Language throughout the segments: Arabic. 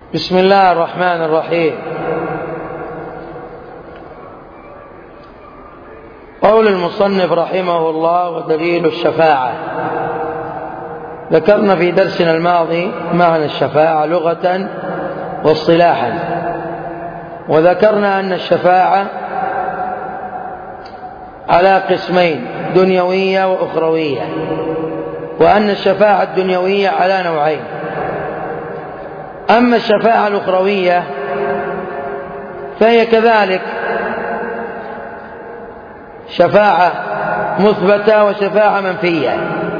بسم الله الرحمن الرحيم. قول المصنف رحمه الله: ودليل الشفاعة. ذكرنا في درسنا الماضي معنى الشفاعة لغة واصطلاحا، وذكرنا أن الشفاعة على قسمين: دنيوية وأخروية، وأن الشفاعة الدنيوية على نوعين. أما الشفاعة الأخروية فهي كذلك شفاعة مثبتة وشفاعة منفية،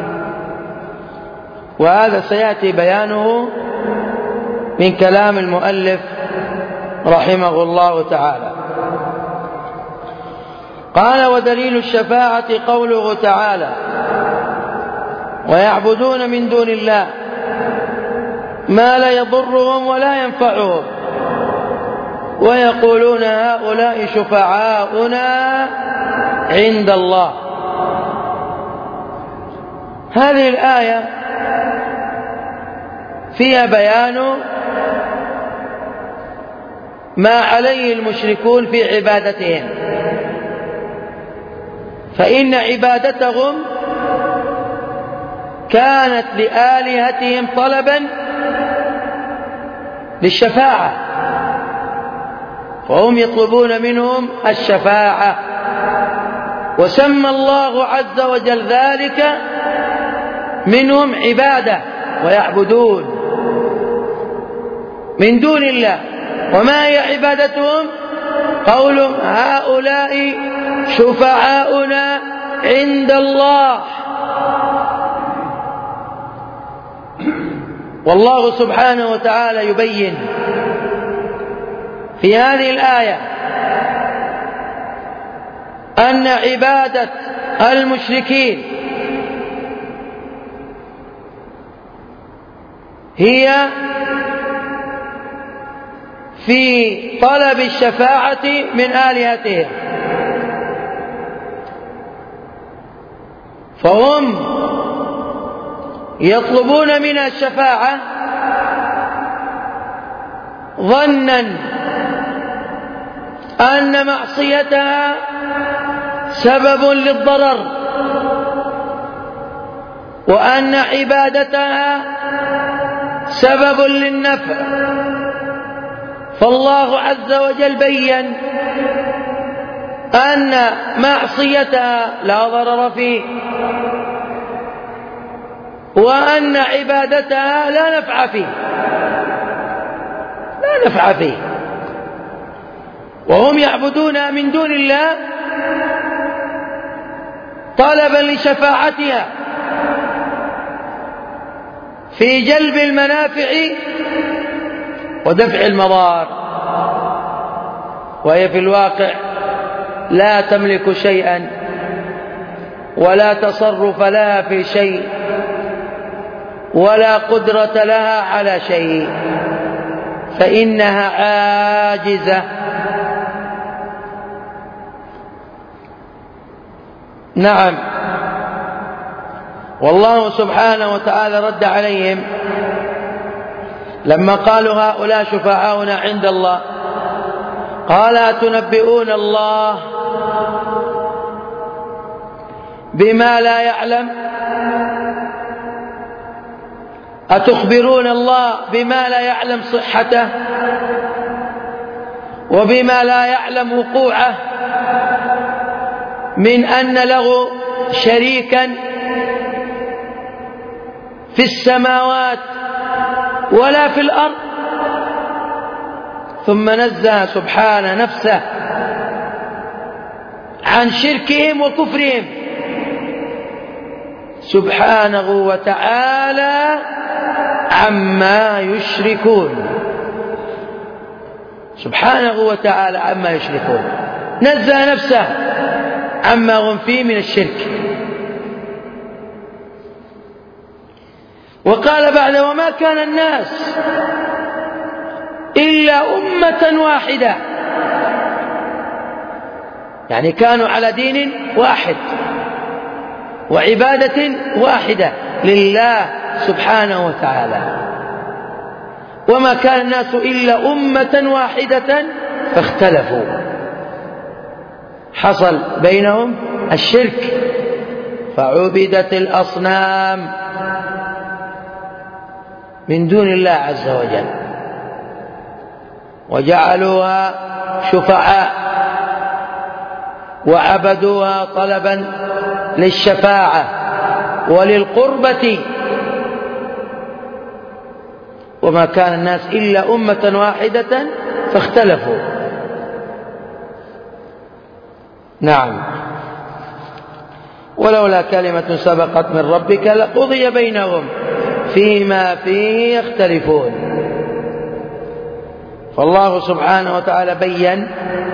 وهذا سيأتي بيانه من كلام المؤلف رحمه الله تعالى. قال: ودليل الشفاعة قوله تعالى: ويعبدون من دون الله ما لا يضرهم ولا ينفعهم ويقولون هؤلاء شفعاؤنا عند الله. هذه الآية فيها بيان ما عليه المشركون في عبادتهم، فإن عبادتهم كانت لآلهتهم طلبا للشفاعة، وهم يطلبون منهم الشفاعة، وسمى الله عز وجل ذلك منهم عبادة، ويعبدون من دون الله. وما هي عبادتهم؟ قولهم هؤلاء شفعاؤنا عند الله. والله سبحانه وتعالى يبين في هذه الآية أن عبادة المشركين هي في طلب الشفاعة من آلهتهم، فهم يطلبون منها الشفاعة ظنا أن معصيتها سبب للضرر، وأن عبادتها سبب للنفع. فالله عز وجل بين أن معصيتها لا ضرر فيه، وأن عبادتها لا نفع فيه، وهم يعبدون من دون الله طلبا لشفاعتها في جلب المنافع ودفع المضار، وهي في الواقع لا تملك شيئا ولا تصرف لها في شيء ولا قدرة لها على شيء، فإنها عاجزة. نعم. والله سبحانه وتعالى رد عليهم لما قالوا هؤلاء شفعاؤنا عند الله، قال: أتنبئون الله بما لا يعلم؟ أتخبرون الله بما لا يعلم صحته وبما لا يعلم وقوعه، من أن له شريكا في السماوات ولا في الأرض؟ ثم نزه سبحانه نفسه عن شركهم وكفرهم سبحانه وتعالى عما يشركون. سبحانه وتعالى عما يشركون، نزه نفسه عما هم فيه من الشرك. وقال بعد: وما كان الناس إلا أمة واحدة، يعني كانوا على دين واحد وعبادة واحدة لله سبحانه وتعالى. وما كان الناس إلا أمة واحدة فاختلفوا، حصل بينهم الشرك فعبدت الأصنام من دون الله عز وجل وجعلوها شفعاء وعبدوها طلبا للشفاعة وللقربة، وما كان الناس إلا أمة واحدة فاختلفوا. نعم، ولولا كلمة سبقت من ربك لقضي بينهم فيما فيه يختلفون. فالله سبحانه وتعالى بيّن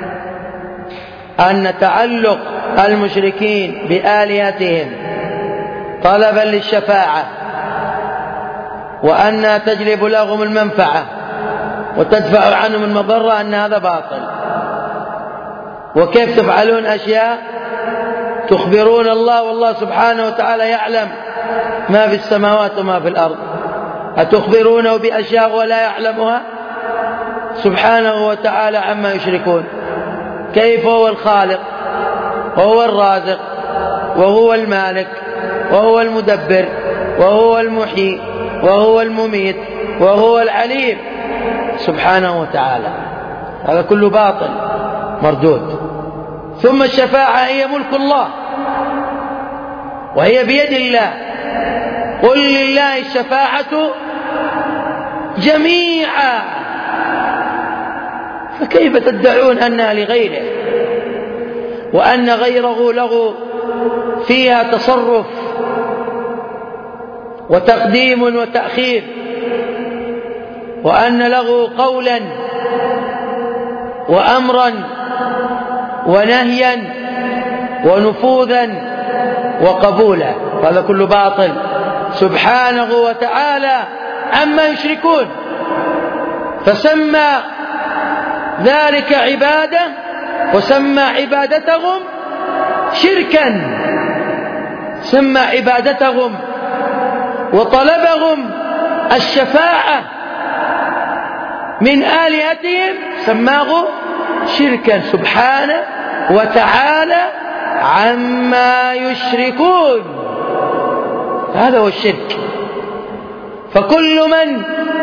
أن تعلق المشركين بآلهتهم طلبا للشفاعة وأنها تجلب لهم المنفعة وتدفع عنهم المضرة أن هذا باطل. وكيف تفعلون أشياء تخبرون الله والله سبحانه وتعالى يعلم ما في السماوات وما في الأرض، أتخبرونه بأشياء ولا يعلمها سبحانه وتعالى عما يشركون؟ كيف هو الخالق وهو الرازق وهو المالك وهو المدبر وهو المحيي وهو المميت وهو العليم سبحانه وتعالى؟ هذا كله باطل مردود. ثم الشفاعة هي ملك الله وهي بيد الله، قل لله الشفاعة جميعا، فكيف تدعون أنها لغيره وأن غيره له فيها تصرف وتقديم وتأخير وأن له قولا وأمرا ونهيا ونفوذا وقبولا؟ هذا كله باطل سبحانه وتعالى عما يشركون. فسمى ذلك عبادة وسمى عبادتهم شركا، سمى عبادتهم وطلبهم الشفاعة من آلهتهم سماه شركا سبحانه وتعالى عما يشركون. هذا هو الشرك. فكل من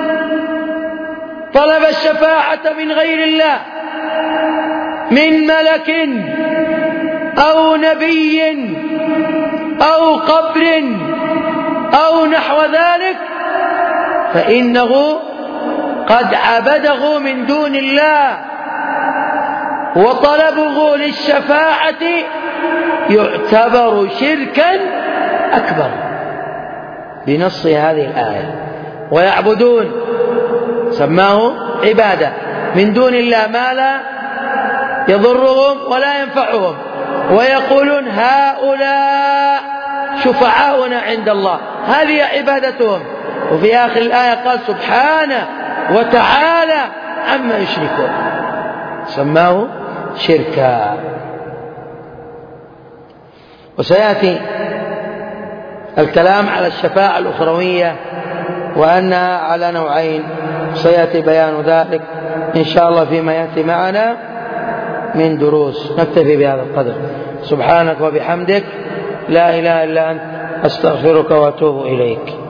طلب الشفاعة من غير الله من ملك أو نبي أو قبر أو نحو ذلك فإنه قد عبده من دون الله، وطلبه للشفاعة يعتبر شركا أكبر بنص هذه الآية. ويعبدون سماه عبادة من دون الله ما لا يضرهم ولا ينفعهم، ويقولون هؤلاء شفعاؤنا عند الله، هذه عبادتهم. وفي آخر الآية قال سبحانه وتعالى عما يشركون، سماه شركا. وسيأتي الكلام على الشفاعة الأخروية وأنها على نوعين، سيأتي بيان ذلك إن شاء الله فيما يأتي معنا من دروس. نكتفي بهذا القدر. سبحانك وبحمدك لا إله إلا أنت أستغفرك وأتوب إليك.